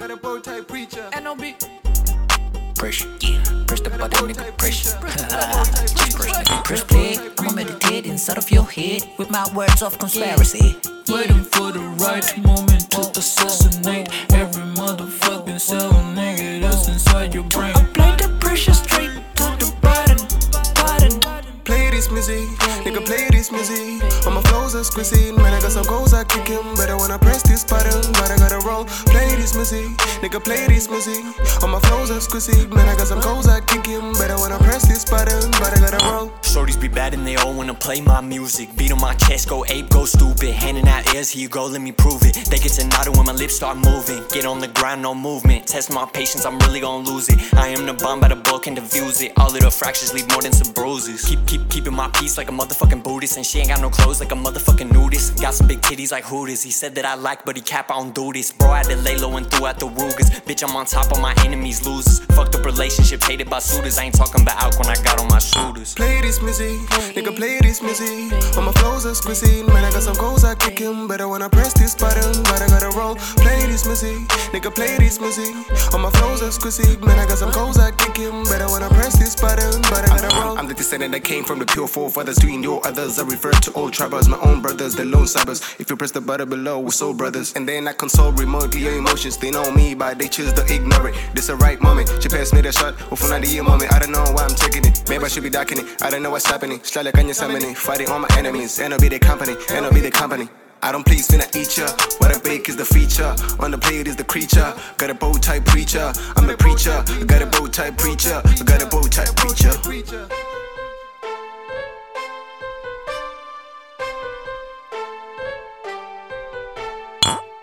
got a bow tie preacher. N.O.B. Pressure, yeah. Press the button, nigga, pressure. Press play, I'ma meditate inside of your head with my words of conspiracy. Waiting for the right moment to assassinate every motherfucking cell, nigga, that's inside your brain. Apply the pressure straight to the button. Play this music, nigga, play this music. All my flows are squeezing, man, I got some goals I kick him. Better when I press this button, but I gotta roll. Play this music, nigga, play this music. All my flows are squeezing, man, I got some goals I kick him. Better when I press this button, but I gotta roll. Shorties be bad and they all wanna play my music. Beat on my chest, go ape, go stupid. Handing out airs, here you go, let me prove it. They get to nod when my lips start moving. Get on the grind, no movement. Test my patience, I'm really gon' lose it. I am the bomb, by the book can diffuse it. All little fractures leave more than some bruises. Keeping my peace like a motherfucking Buddhist. And she ain't got no clothes like a motherfucking nudist. Got some big titties like Hooters. He said that I like, but he cap, I don't do this. Bro, I had to lay low and threw out the Rugers. Bitch, I'm on top of my enemies, losers. Fucked up relationships, hated by suitors. I ain't talking about out when I got on my shooters. Play this music, nigga, play this music. All my flows are squeezing, man, I got some goals I kick him. Better when I press this button, but I gotta roll. Play this music, nigga, play this music. All my flows are squeezing, man, I got some goals I kick him. Better when I press this button, but I gotta roll. I'm the descendant that came from the pure forefathers to endure others. I refer to old tribers, my own brothers, the lone cybers. If you press the button below, we're soul brothers. And then I console remotely your emotions. They know me, but they choose to ignore it. This a right moment. She passed me the shot, for not the moment. I don't know why I'm taking it. Maybe I should be docking it. I don't know what's happening. Slide like on your summoning. Fighting all my enemies. And I'll be the company. And I'll be the company. I don't please finna eat ya. What I bake is the feature. On the plate is the creature. Got a bow tie preacher. I'm a preacher. I got a bow tie preacher. I got a bow tie preacher.